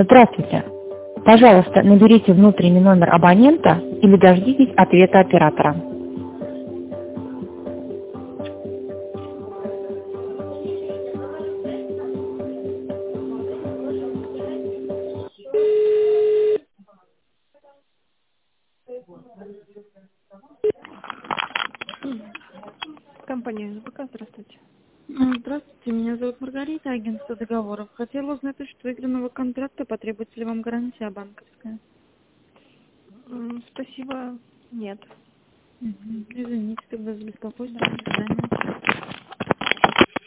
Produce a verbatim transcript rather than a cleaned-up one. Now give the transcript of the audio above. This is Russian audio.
Здравствуйте. Пожалуйста, наберите внутренний номер абонента или дождитесь ответа оператора. Компания СБК, здравствуйте. М, Здравствуйте, меня зовут Маргарита, агентство договоров. Хотела узнать насчет выигранного контракта, потребуется ли вам гарантия банковская? М, Спасибо, нет. Мгм. Извините тогда за беспокойство. Да. До свидания.